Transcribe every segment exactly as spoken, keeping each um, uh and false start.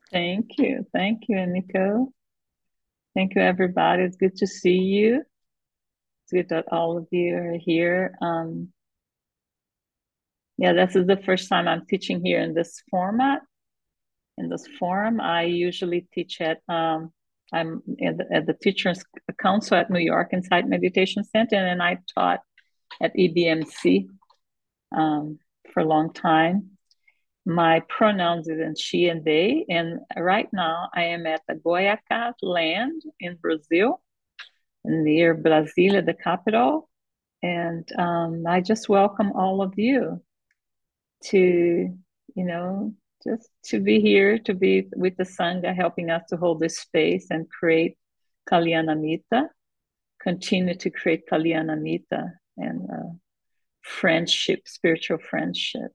Thank you. Thank you, Nico. Thank you, everybody. It's good to see you. It's good that all of you are here. Um, yeah, this is the first time I'm teaching here in this format, in this forum. I usually teach at um, I'm at the, at the Teachers Council at New York Insight Meditation Center, and I taught at E B M C um, for a long time. My pronouns is in she and they, and right now I am at the Goiacás land in Brazil, near Brasilia, the capital. And um, I just welcome all of you to, you know, just to be here, to be with the Sangha, helping us to hold this space and create Kalyanamita, continue to create Kalyanamita and uh, friendship, spiritual friendship.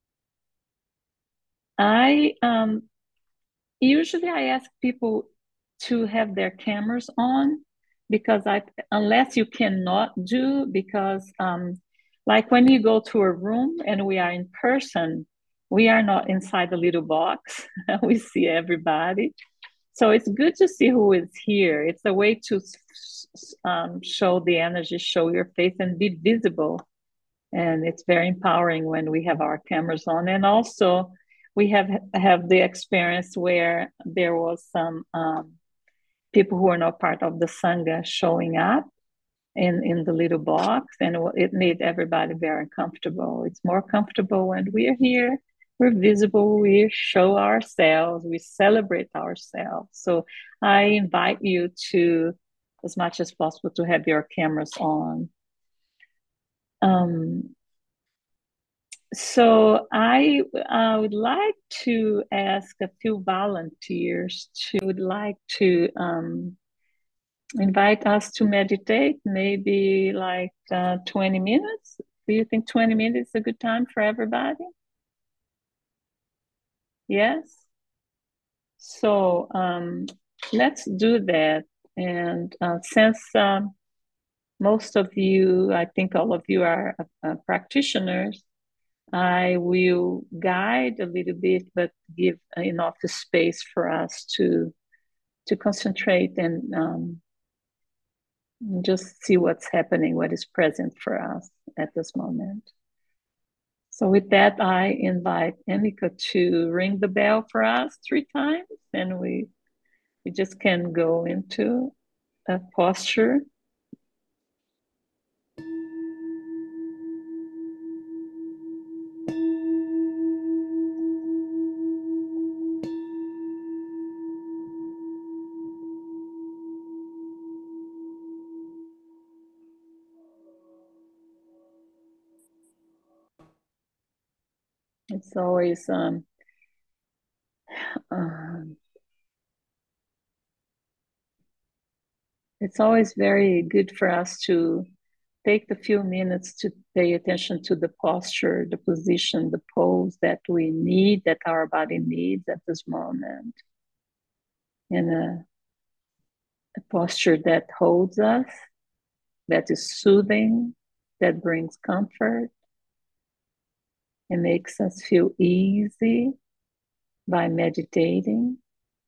I um, usually I ask people to have their cameras on because I, unless you cannot do, because um, like when you go to a room and we are in person, we are not inside the little box. We see everybody. So it's good to see who is here. It's a way to um, show the energy, show your face, and be visible. And it's very empowering when we have our cameras on. And also, we have have the experience where there was some um, people who are not part of the sangha showing up in in the little box, and it made everybody very comfortable. It's more comfortable when we're here. We're visible. We show ourselves. We celebrate ourselves. So I invite you to, as much as possible, to have your cameras on. Um, So I uh, would like to ask a few volunteers to would like to um, invite us to meditate, maybe like uh, twenty minutes. Do you think twenty minutes is a good time for everybody? Yes. So um, let's do that. And uh, since um, most of you, I think all of you are uh, uh, practitioners, I will guide a little bit, but give enough space for us to to concentrate and um, just see what's happening, what is present for us at this moment. So with that, I invite Emika to ring the bell for us three times, and we we just can go into a posture. It's always um, um, it's always very good for us to take the few minutes to pay attention to the posture, the position, the pose that we need, that our body needs at this moment. In a, a posture that holds us, that is soothing, that brings comfort, and makes us feel easy by meditating.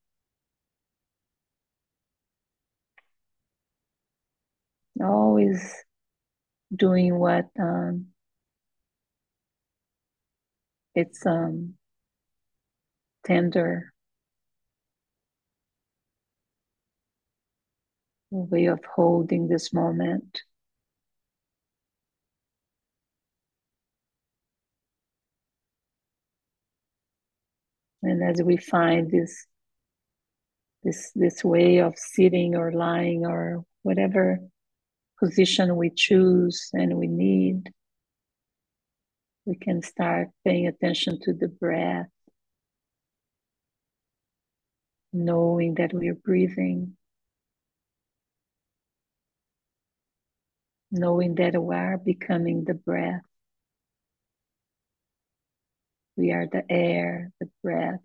Always doing what um, it's um, tender way of holding this moment. And as we find this this this way of sitting or lying or whatever position we choose and we need, we can start paying attention to the breath, knowing that we are breathing, knowing that we are becoming the breath. We are the air, the breath,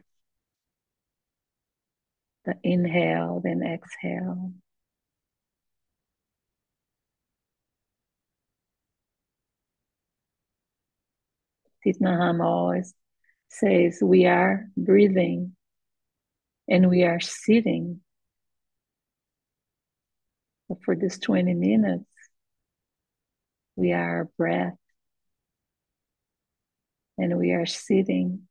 the inhale, then exhale. Thich Nhat Hanh always says we are breathing. And we are sitting for this twenty minutes. We are our breath, and we are sitting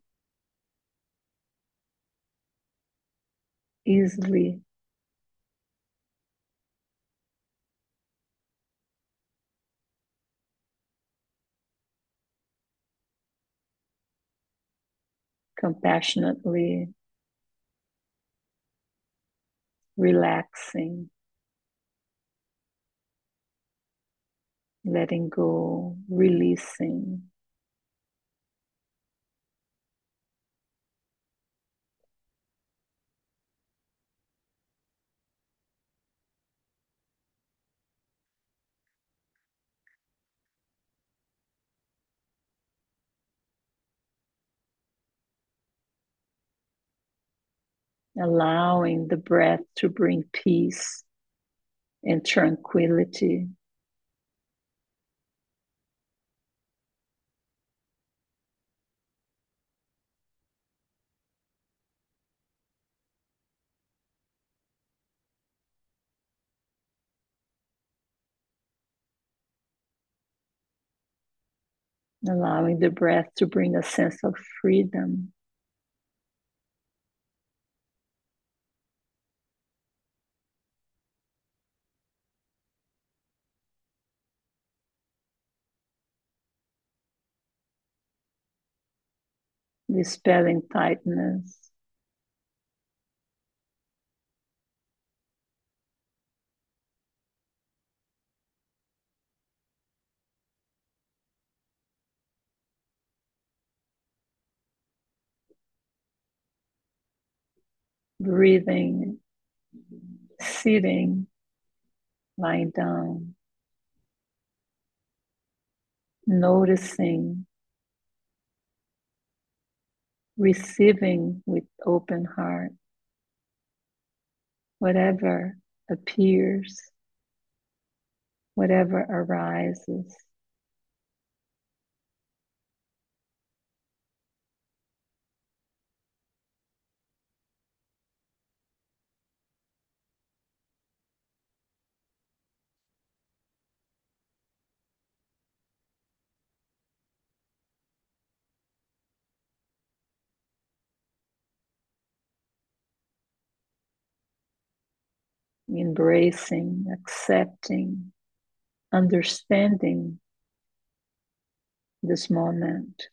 easily, compassionately, relaxing, letting go, releasing. Allowing the breath to bring peace and tranquility. Allowing the breath to bring a sense of freedom. Dispelling tightness. Breathing, sitting, lying down, noticing, receiving with open heart whatever appears, whatever arises. Embracing, accepting, understanding this moment.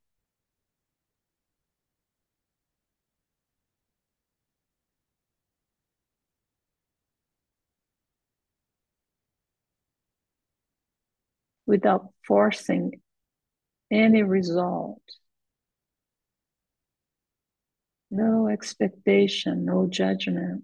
Without forcing any result. No expectation, no judgment.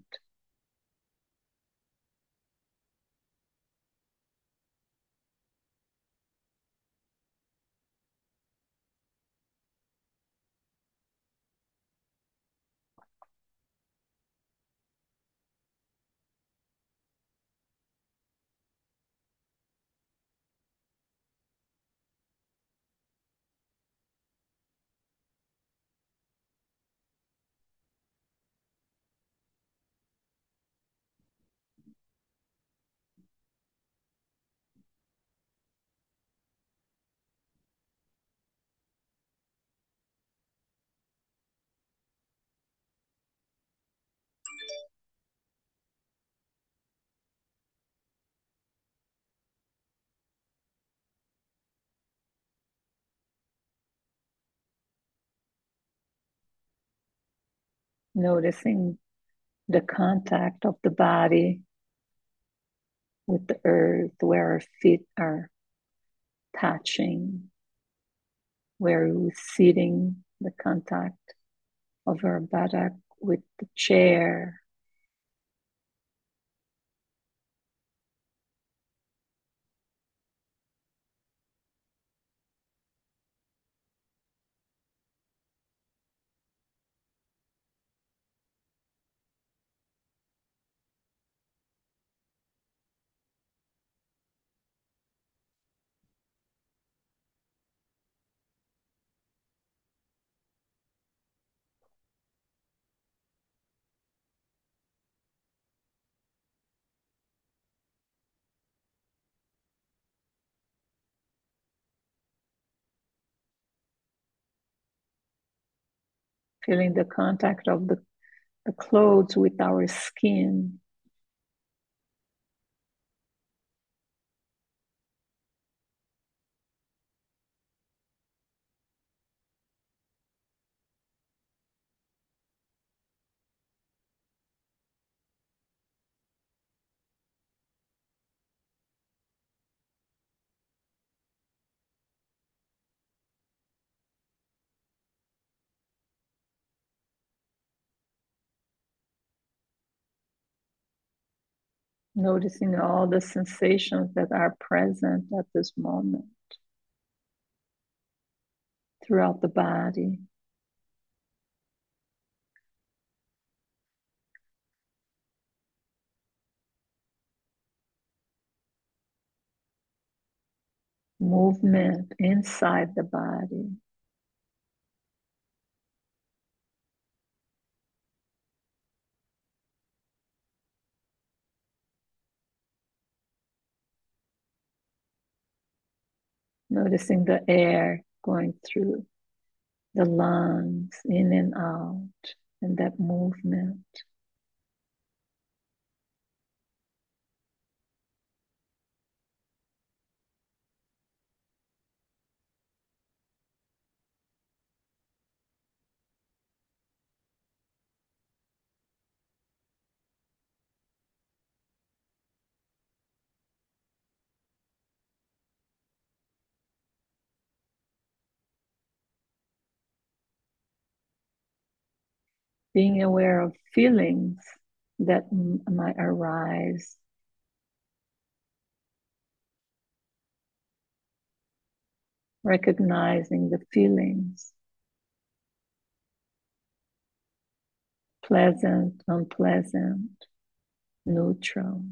Noticing the contact of the body with the earth, where our feet are touching, where we're sitting, the contact of our buttock with the chair. Feeling the contact of the, the clothes with our skin. Noticing all the sensations that are present at this moment throughout the body. Movement inside the body. Noticing the air going through the lungs, in and out, and that movement. Being aware of feelings that m- might arise. Recognizing the feelings, pleasant, unpleasant, neutral.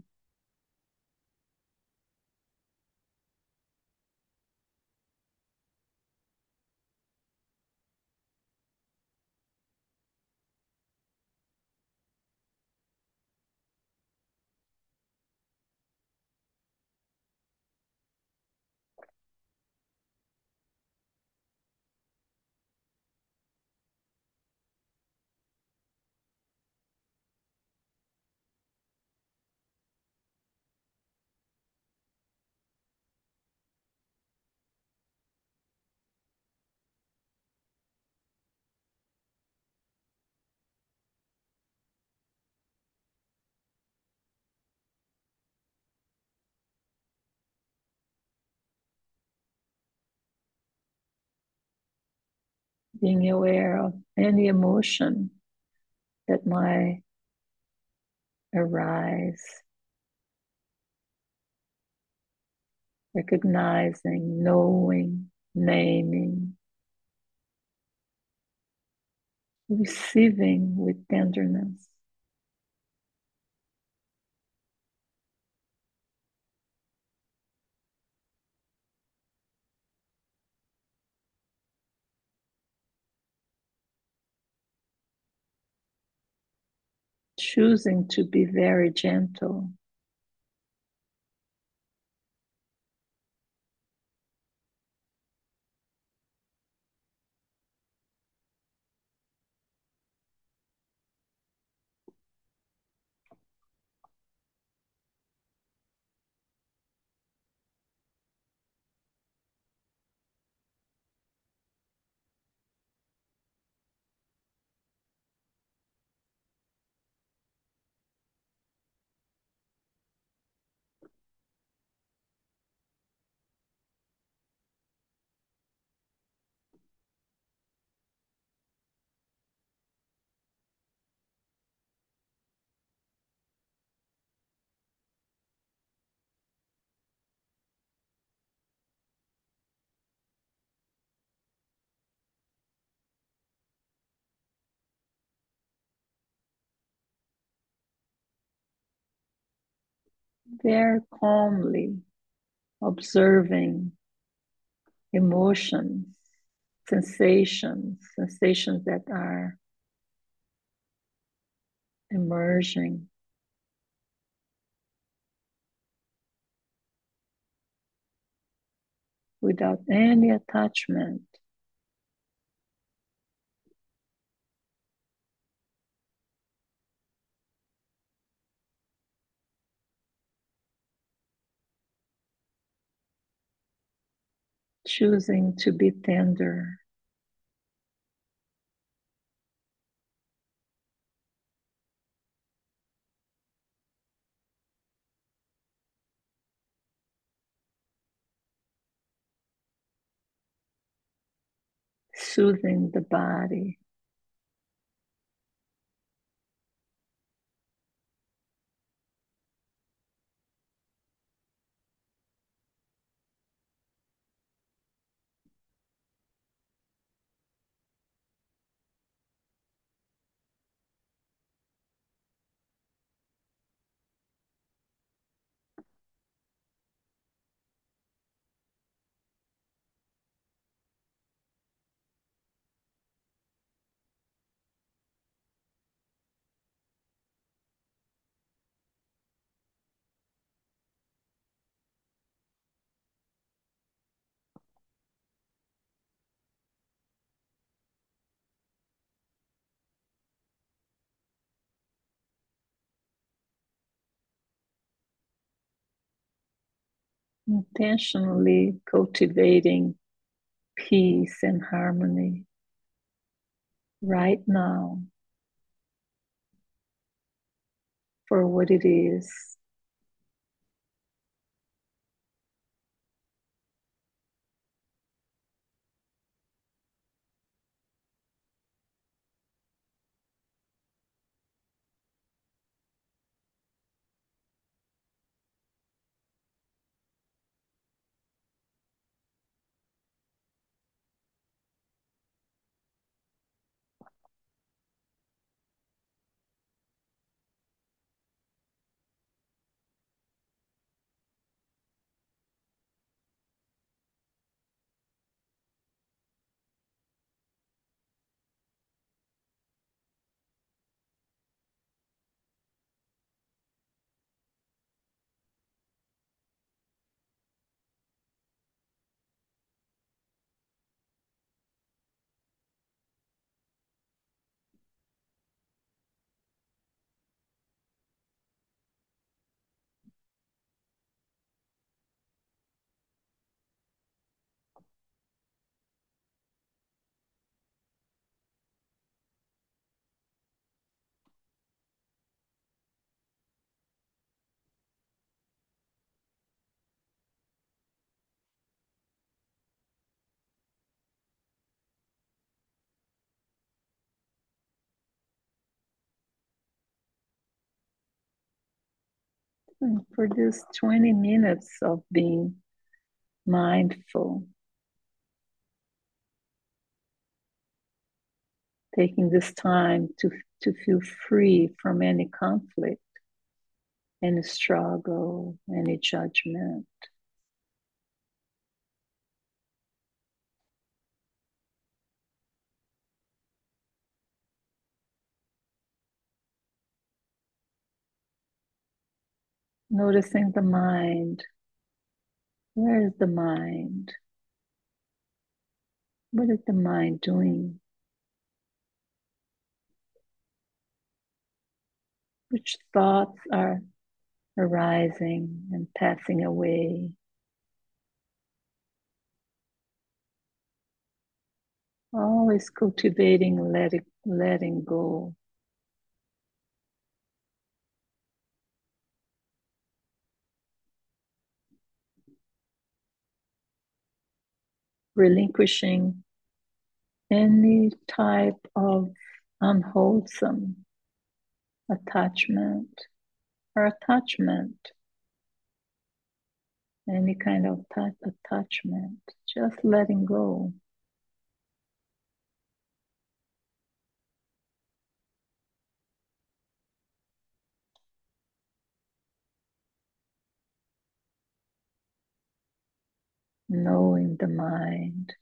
Being aware of any emotion that might arise. Recognizing, knowing, naming, receiving with tenderness. Choosing to be very gentle. Very calmly observing emotions, sensations, sensations that are emerging without any attachment. choosing to be tender, soothing the body, intentionally cultivating peace and harmony right now for what it is. And for this twenty minutes of being mindful, taking this time to, to feel free from any conflict, any struggle, any judgment. Noticing the mind. Where is the mind? What is the mind doing? Which thoughts are arising and passing away? Always cultivating letting, letting go. Relinquishing any type of unwholesome attachment or attachment, any kind of t- attachment, just letting go. Knowing the mind.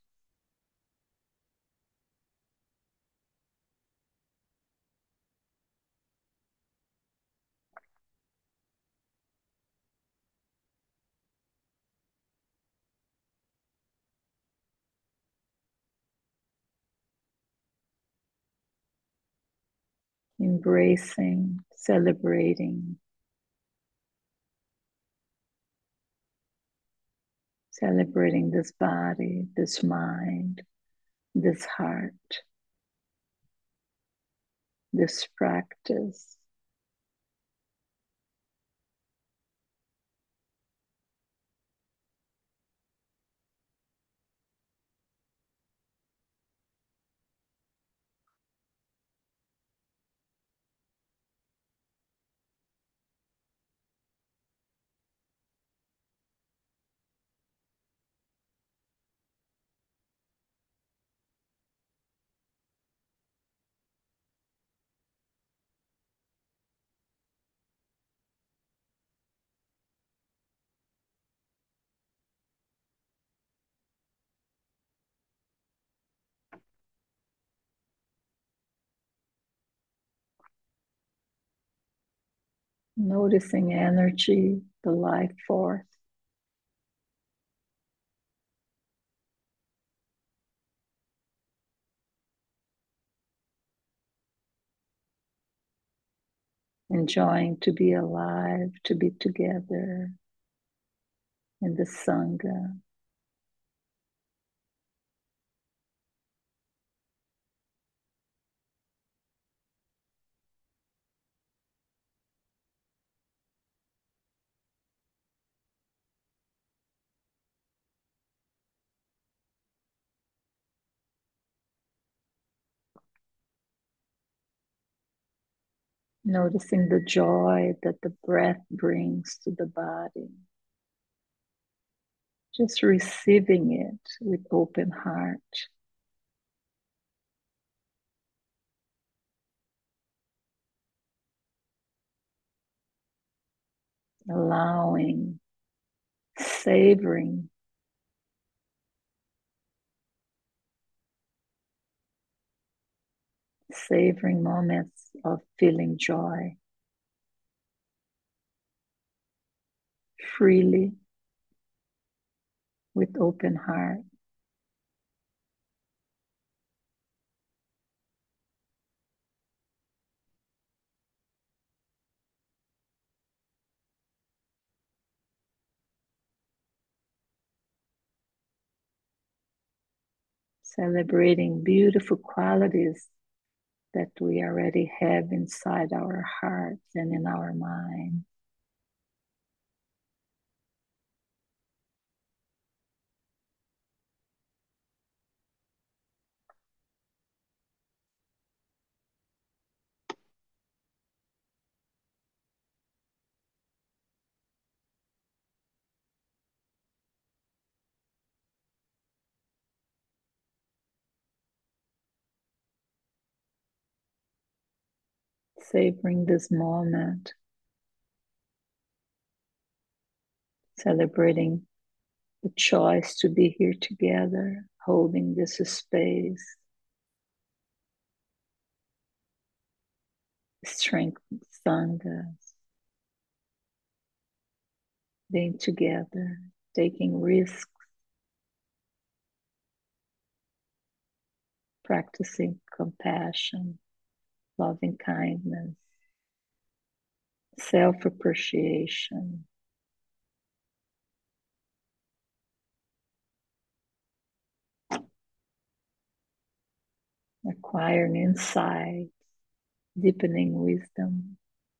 Embracing, celebrating, celebrating this body, this mind, this heart, this practice. Noticing energy, the life force. Enjoying to be alive, to be together in the Sangha. Noticing the joy that the breath brings to the body. Just receiving it with open heart. Allowing, savoring, savoring moments of feeling joy freely with open heart. Celebrating beautiful qualities that we already have inside our hearts and in our mind. Savoring this moment, celebrating the choice to be here together, holding this space, strength, Sangha, being together, taking risks, practicing compassion, loving kindness, self appreciation, acquiring insight, deepening wisdom.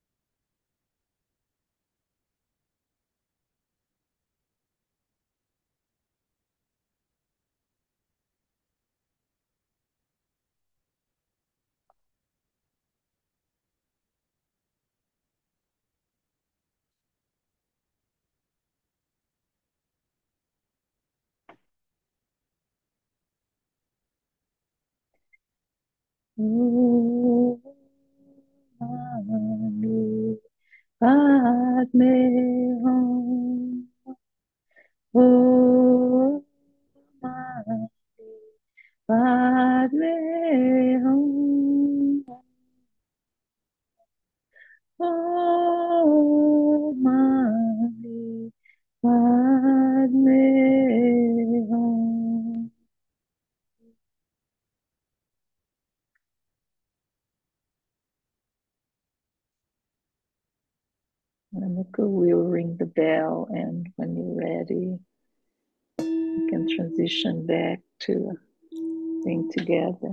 Oh, Mani, Padme Hum. Oh, Mani, Padme Hum. Oh, Mani, Padme Hum. Monica will ring the bell, and when you're ready, We can transition back to being together.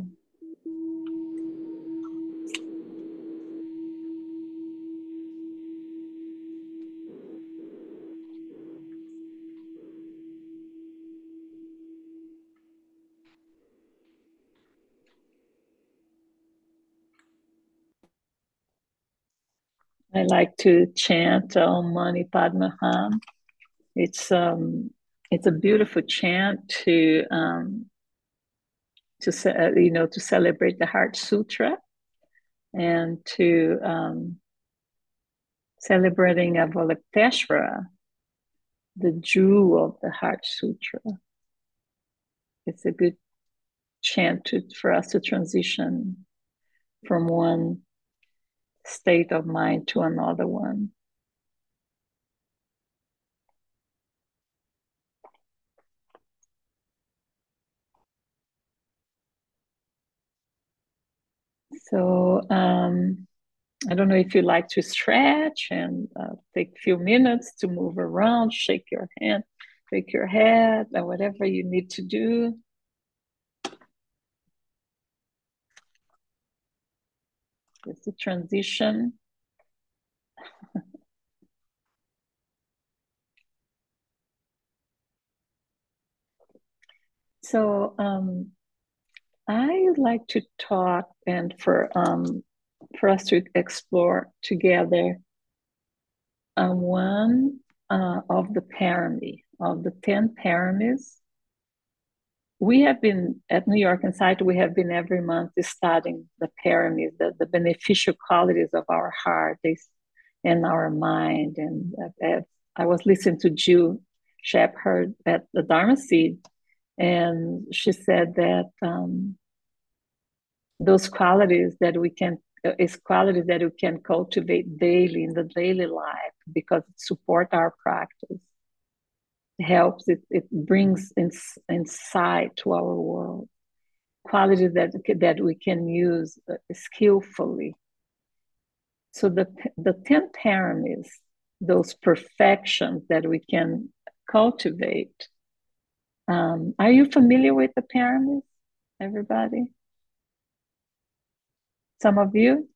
I like to chant Om Mani Padme Hum. It's um, it's a beautiful chant to um, to uh, you know to celebrate the Heart Sutra and to um, celebrating Avalokiteshvara, the jewel of the Heart Sutra. It's a good chant to, for us to transition from one state of mind to another one. So um, I don't know if you like to stretch and uh, take a few minutes to move around, shake your hand, shake your head, or whatever you need to do. It's a transition. So um, I like to talk and for um, for us to explore together uh, one uh, of the parami, of the ten paramis. We have been at New York Insight, we have been every month studying the paramis, the, the beneficial qualities of our heart and our mind. And uh, I was listening to Jill Shepherd at the Dharma Seed, and she said that um, those qualities that we can uh, is qualities that we can cultivate daily in the daily life because it support our practice. It helps, it, it brings ins, insight to our world. Qualities that, that we can use uh, skillfully. So the, the ten paramis, those perfections that we can cultivate. Um, are you familiar with the paramis, everybody? Some of you?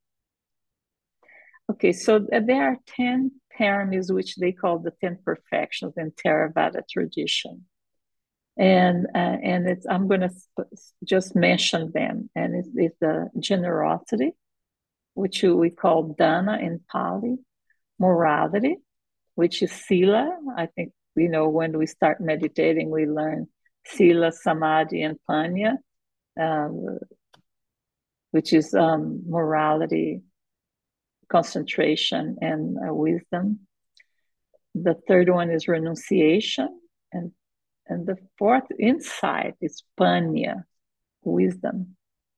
Okay, so there are ten paramis, which they call the ten perfections in Theravada tradition. And uh, and it's I'm going to just mention them. And it's, it's the generosity, which we call dana in Pali, morality, which is sila. I think, you know, when we start meditating, we learn sila, samadhi, and panya, um, which is um, morality, concentration, and uh, wisdom. The third one is renunciation. And, and the fourth insight is panya, wisdom.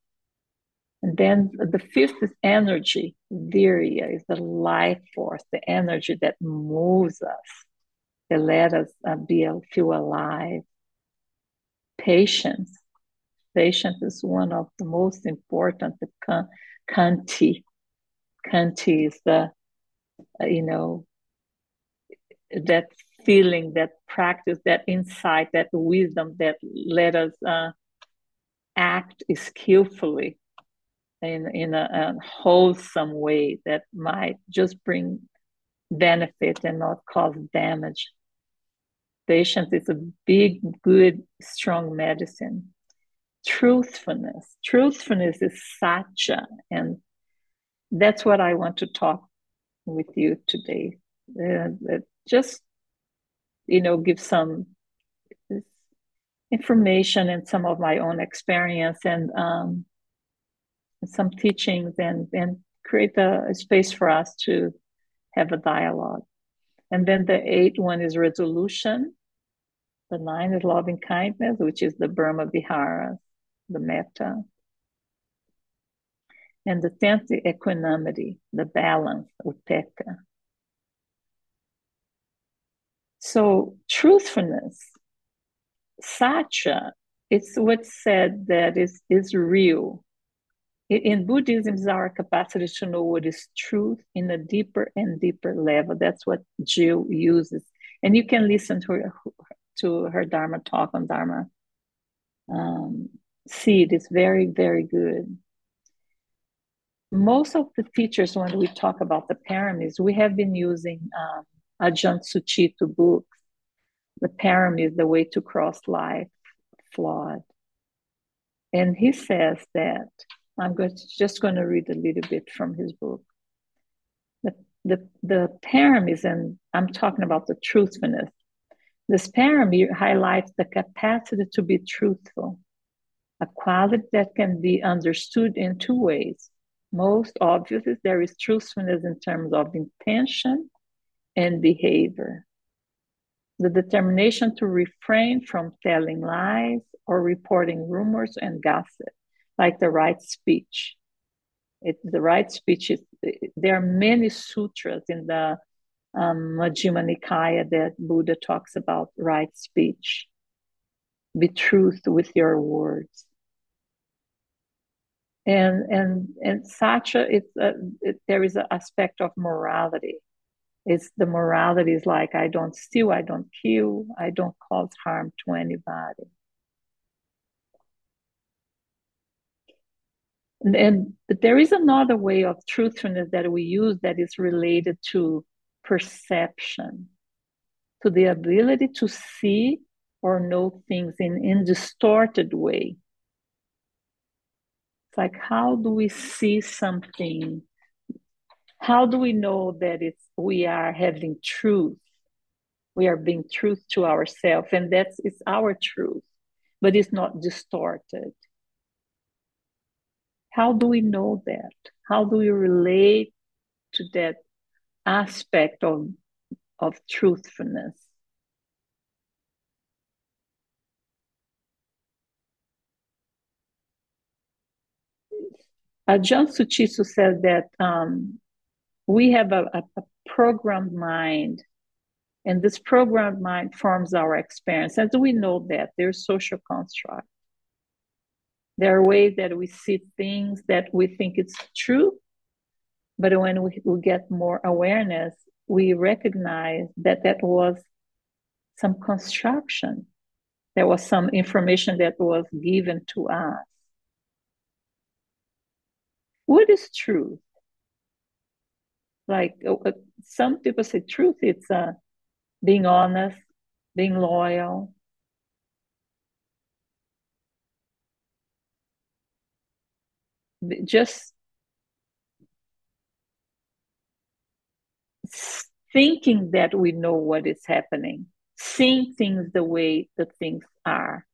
And then the fifth is energy. Virya is the life force, the energy that moves us, that let us uh, be feel alive. Patience. Patience is one of the most important. The Khanti. Khanti is the, uh, you know, that feeling, that practice, that insight, that wisdom that let us uh, act skillfully in, in a, a wholesome way that might just bring benefit and not cause damage. Patience is a big, good, strong medicine. Truthfulness. Truthfulness is satya, and that's what I want to talk with you today. Uh, just, you know, give some information and some of my own experience and um, some teachings and, and create a, a space for us to have a dialogue. And then the eighth one is resolution. The nine is loving kindness, which is the Brahma Vihara, the metta. And the tenth is equanimity, the balance, upekkha. So truthfulness, satya, it's what's said that is, is real. In Buddhism, is our capacity to know what is truth in a deeper and deeper level. That's what Jill uses. And you can listen to her, to her Dharma talk on Dharma um, Seed. It's very, very good. Most of the teachers, when we talk about the paramis, we have been using um, Ajahn Sucitto books. The paramis, the way to cross life, flawed. And he says that, I'm going to, just going to read a little bit from his book. The, the, the paramis, and I'm talking about the truthfulness. This parami highlights the capacity to be truthful, a quality that can be understood in two ways. Most obviously, there is truthfulness in terms of intention and behavior. The determination to refrain from telling lies or reporting rumors and gossip, like the right speech. It, the right speech is, there are many sutras in the um, Majjhima Nikaya that Buddha talks about right speech. Be truth with your words. And and and Satya, it's a, it, there is an aspect of morality. It's the morality is like I don't steal, I don't kill, I don't cause harm to anybody. And, and but there is another way of truthfulness that we use that is related to perception, to the ability to see or know things in in distorted way. It's like, how do we see something? How do we know that it's we are having truth? We are being truth to ourselves, and that's it's our truth, but it's not distorted. How do we know that? How do we relate to that aspect of, of truthfulness? Ajahn Sucitto said that um, we have a, a, a programmed mind, and this programmed mind forms our experience. As we know that there's social construct. There are ways that we see things that we think it's true, but when we, we get more awareness, we recognize that that was some construction. There was some information that was given to us. What is truth? Like uh, uh, some people say truth, it's uh, being honest, being loyal. Just thinking that we know what is happening, seeing things the way the things are.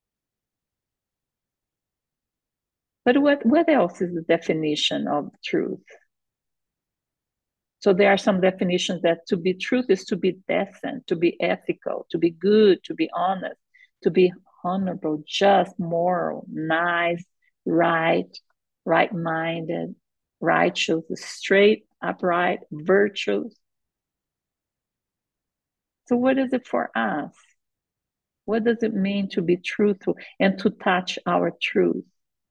But what, what else is the definition of truth? So there are some definitions that to be truth is to be decent, to be ethical, to be good, to be honest, to be honorable, just, moral, nice, right, right-minded, righteous, straight, upright, virtuous. So what is it for us? What does it mean to be truthful and to touch our truth?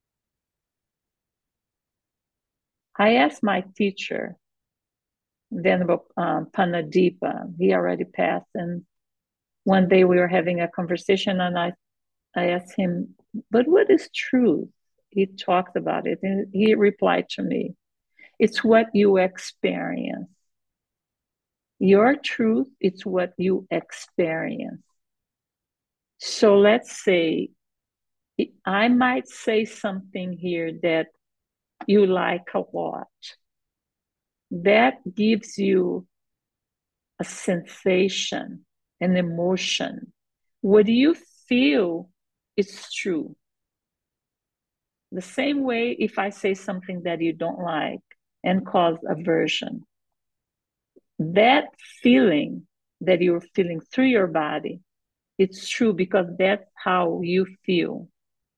I asked my teacher, Venerable um, Panadipa, he already passed, and one day we were having a conversation and I, I asked him, but what is truth? He talked about it and he replied to me, it's what you experience. Your truth, it's what you experience. So let's say I might say something here that you like a lot. That gives you a sensation, an emotion. What you feel is true. The same way if I say something that you don't like and cause aversion, that feeling that you're feeling through your body, it's true because that's how you feel.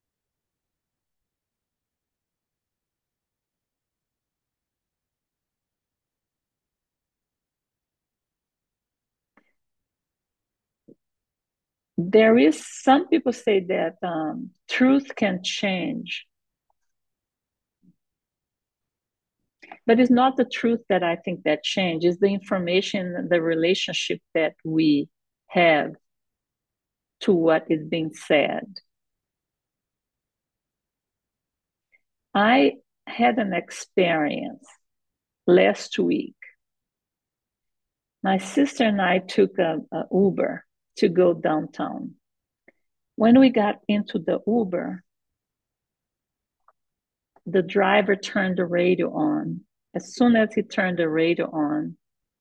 There is some people say that um, truth can change, but it's not the truth that I think that changes. The information, the relationship that we have. to what is being said. I had an experience last week. My sister and I took a, a Uber to go downtown. When we got into the Uber, the driver turned the radio on. As soon as he turned the radio on,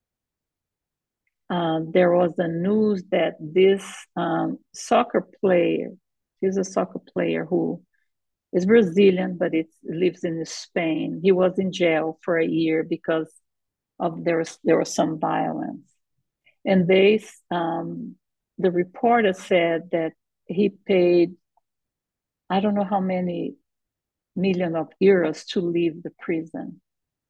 uh, there was the news that this um, soccer player, he's a soccer player who is Brazilian, but it lives in Spain. He was in jail for a year because of there was there was some violence, and they um, the reporter said that he paid I don't know how many million of euros to leave the prison,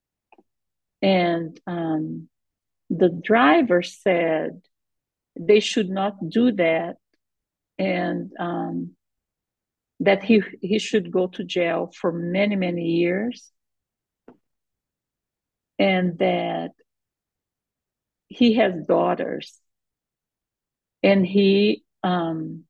and um, the driver said they should not do that, and um, that he he should go to jail for many many years, and that he has daughters, and he um,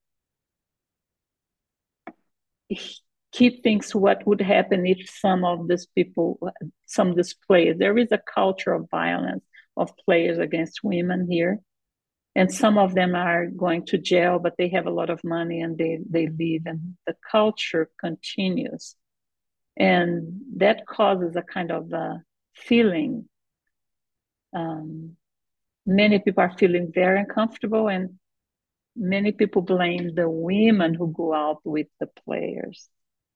he thinks what would happen if some of these people, some of these players, there is a culture of violence of players against women here, and some of them are going to jail, but they have a lot of money and they they leave, and the culture continues, and that causes a kind of a feeling. Um, many people are feeling very uncomfortable, and many people blame the women who go out with the players.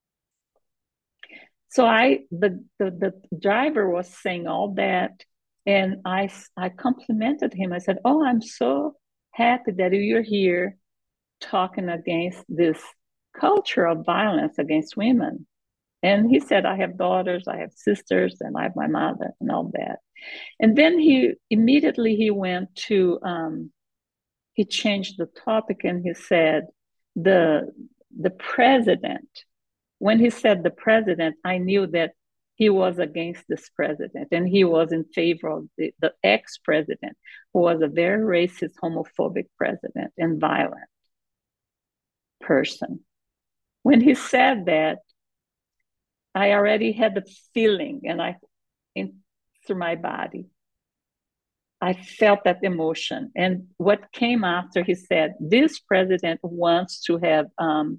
So I, the, the, the driver was saying all that, and I, I complimented him. I said, "Oh, I'm so happy that you're here talking against this culture of violence against women." And he said, "I have daughters, I have sisters, and I have my mother, and all that." And then he immediately he went to um, he changed the topic, and he said, "the the president." When he said the president, I knew that he was against this president, and he was in favor of the, the ex-president, who was a very racist, homophobic president and violent person. When he said that, I already had the feeling, and I, in, through my body, I felt that emotion. And what came after, he said, this president wants to have um,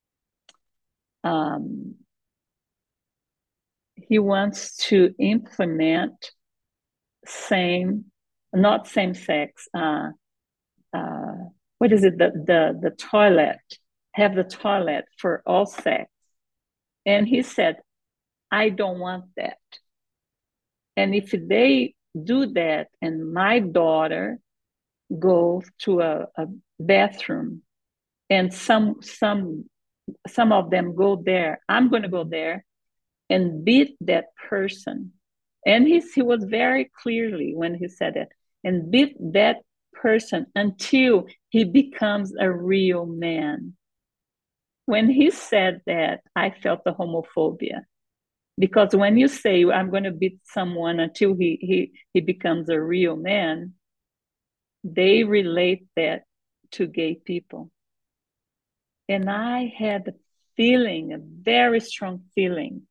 um, he wants to implement same, not same sex. Uh, uh, what is it? The the the toilet, have the toilet for all sex. And he said, "I don't want that. And if they do that, and my daughter goes to a, a bathroom, and some some some of them go there, I'm going to go there and beat that person." And he, he was very clearly when he said it, "and beat that person until he becomes a real man." When he said that, I felt the homophobia. Because when you say, "I'm going to beat someone until he, he, he becomes a real man," they relate that to gay people. And I had a feeling, a very strong feeling.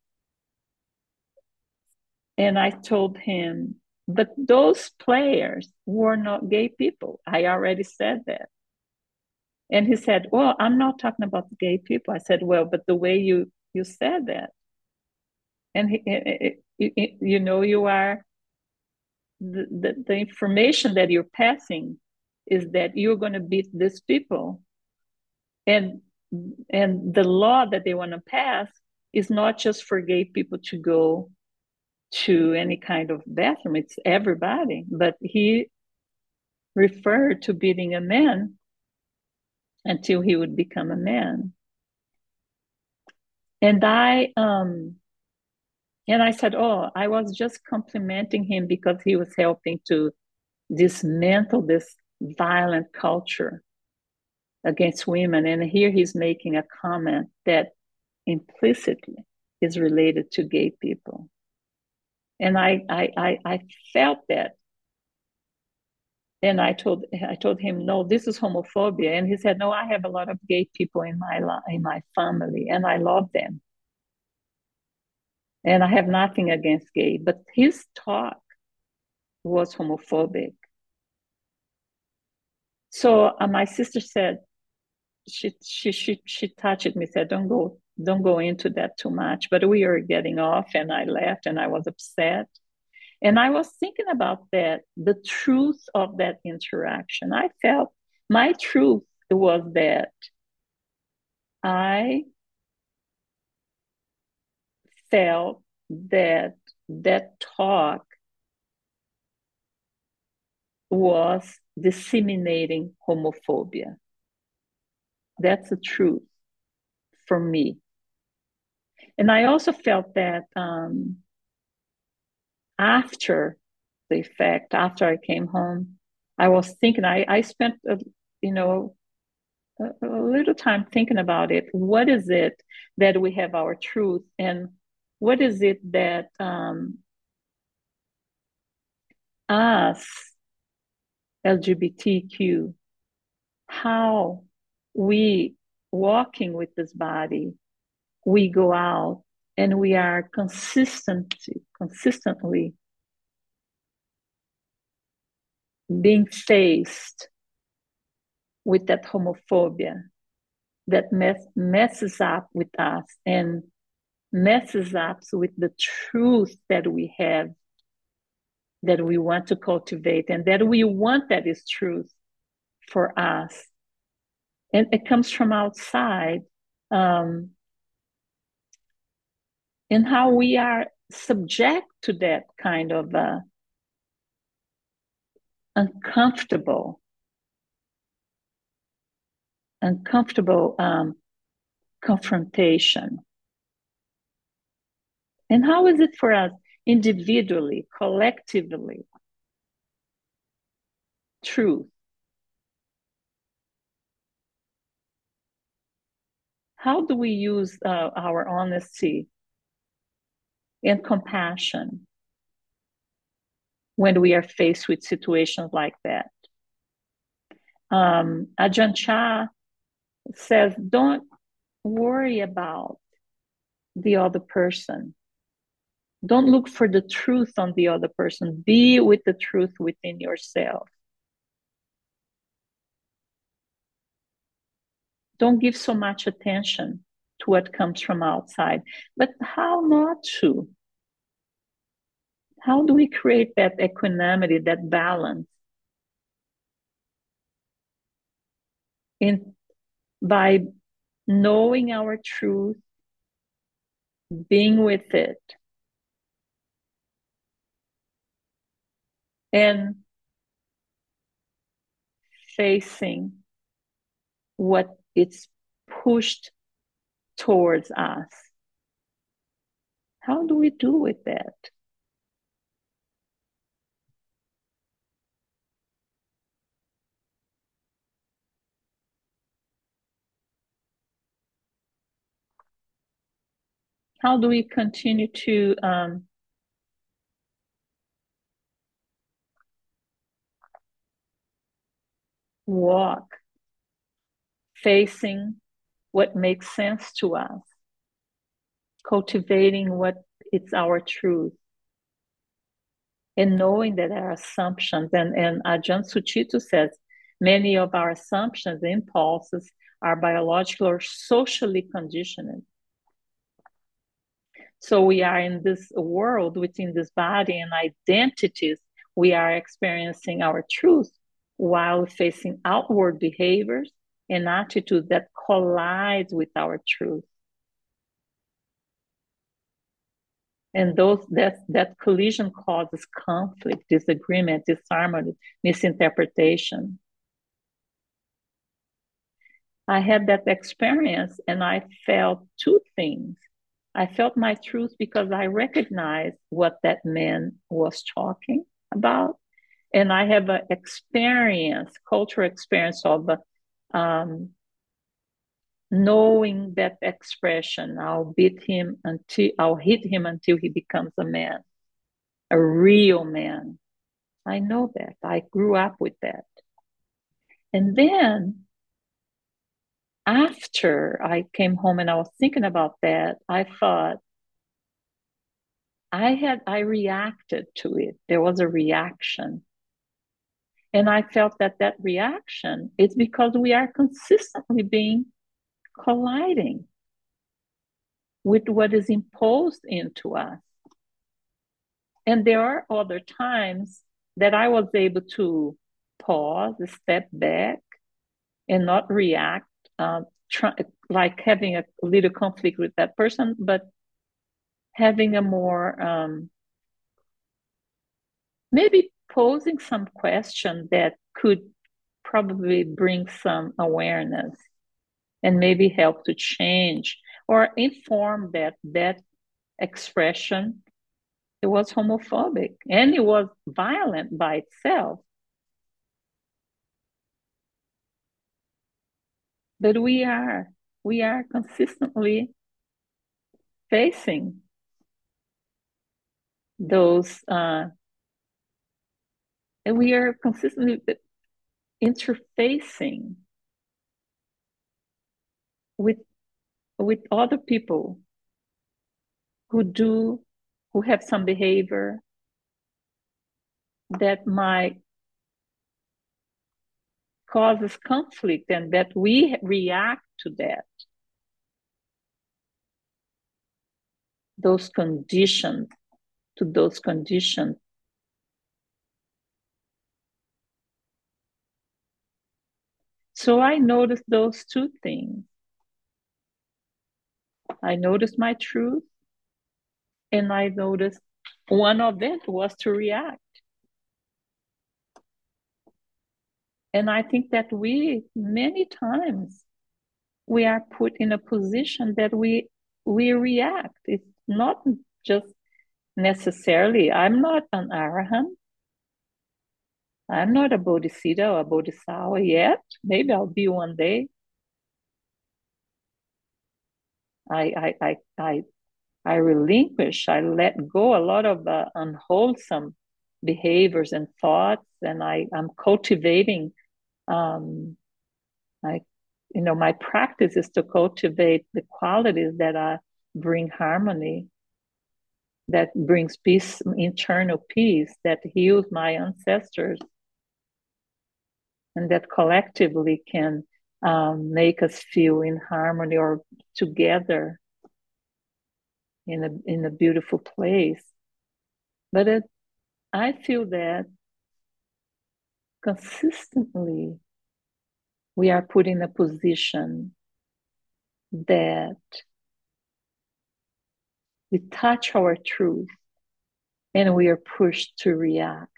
And I told him, "But those players were not gay people. I already said that." And he said, "Well, I'm not talking about the gay people." I said, "Well, but the way you, you said that." And he, it, it, it, you know, you are, the, the, the information that you're passing is that you're going to beat these people. And, and the law that they want to pass is not just for gay people to go to any kind of bathroom, it's everybody. But he referred to beating a man until he would become a man. And I um and I said, "Oh, I was just complimenting him because he was helping to dismantle this violent culture against women." And here he's making a comment that implicitly is related to gay people. And I I I, I felt that. And I told I told him, no, this is homophobia. And he said, no, I have a lot of gay people in my in my family, and I love them, and I have nothing against gay. But his talk was homophobic. So uh, my sister said, she she she she touched me, said, don't go don't go into that too much. But we are getting off, and I left, and I was upset. And I was thinking about that, the truth of that interaction. I felt my truth was that I felt that that talk was disseminating homophobia. That's the truth for me. And I also felt that um, after the fact, after I came home, I was thinking, I, I spent, a, you know, a, a little time thinking about it. What is it that we have our truth, and what is it that um, us, L G B T Q, how we walking with this body, we go out and we are consistently, consistently being faced with that homophobia that mess, messes up with us and messes up with the truth that we have, that we want to cultivate, and that we want that is truth for us. And it comes from outside, um, and how we are subject to that kind of uh, uncomfortable, uncomfortable um, confrontation. And how is it for us individually, collectively? Truth. How do we use uh, our honesty and compassion when we are faced with situations like that? Um, Ajahn Chah says, don't worry about the other person. Don't look for the truth on the other person. Be with the truth within yourself. Don't give so much attention to what comes from outside. But how not to? How do we create that equanimity, that balance? In by knowing our truth, being with it, and facing what it's pushed towards us. How do we do with that? How do we continue to um, walk facing what makes sense to us, cultivating what is our truth, and knowing that our assumptions, and, and Ajahn Sucitto says, many of our assumptions, impulses, are biological or socially conditioned. So we are in this world, within this body and identities, we are experiencing our truth while facing outward behaviors and attitudes that collide with our truth. And those that that collision causes conflict, disagreement, disharmony, misinterpretation. I had that experience, and I felt two things. I felt my truth because I recognized what that man was talking about. And I have an experience, cultural experience of um, knowing that expression. I'll beat him until, I'll hit him until he becomes a man, a real man. I know that. I grew up with that. And then after I came home and I was thinking about that, I thought I had, I reacted to it. There was a reaction. And I felt that that reaction is because we are consistently being colliding with what is imposed into us. And there are other times that I was able to pause, step back, and not react, uh, try, like having a little conflict with that person, but having a more, um, maybe posing some question that could probably bring some awareness and maybe help to change or inform that that expression, it was homophobic and it was violent by itself. But we are, we are consistently facing those, uh, and we are consistently interfacing with with other people who do, who have some behavior that might causes conflict and that we react to that, those conditions, to those conditions. So I noticed those two things. I noticed my truth, and I noticed one of it was to react. And I think that we, many times, we are put in a position that we we react. It's not just necessarily, I'm not an arahant. I'm not a bodhisattva or a bodhisattva yet. Maybe I'll be one day. I I I I, I relinquish, I let go a lot of uh, unwholesome behaviors and thoughts, and I, I'm cultivating um, I you know, my practice is to cultivate the qualities that are bring harmony, that brings peace, internal peace, that heals my ancestors, and that collectively can um, make us feel in harmony or together in a in a beautiful place. But it, I feel that consistently we are put in a position that we touch our truth and we are pushed to react.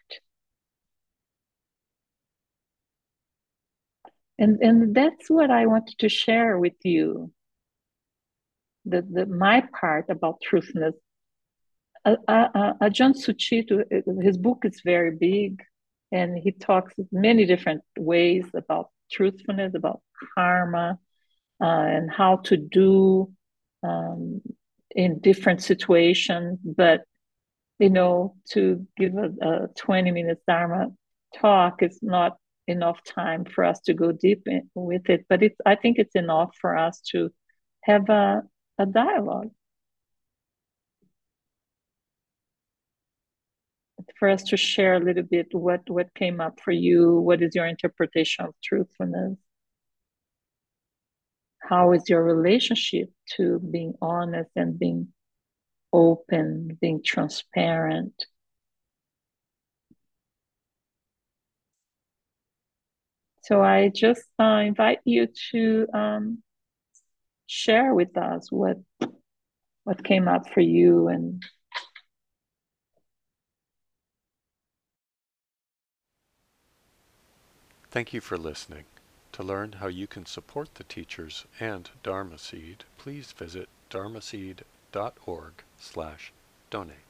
And, and that's what I wanted to share with you. The, the, my part about truthfulness. Uh, uh, uh, Ajahn Sucitto, his book is very big, and he talks many different ways about truthfulness, about karma, uh, and how to do um, in different situations. But you know, to give a, a twenty minutes Dharma talk is not enough time for us to go deep in, with it. But it's, I think it's enough for us to have a, a dialogue, for us to share a little bit what, what came up for you. What is your interpretation of truthfulness? How is your relationship to being honest and being open, being transparent? So I just uh, invite you to um, share with us what what came up for you. And Thank you for listening. To learn how you can support the teachers and Dharma Seed, please visit dharmaseed dot org slash donate.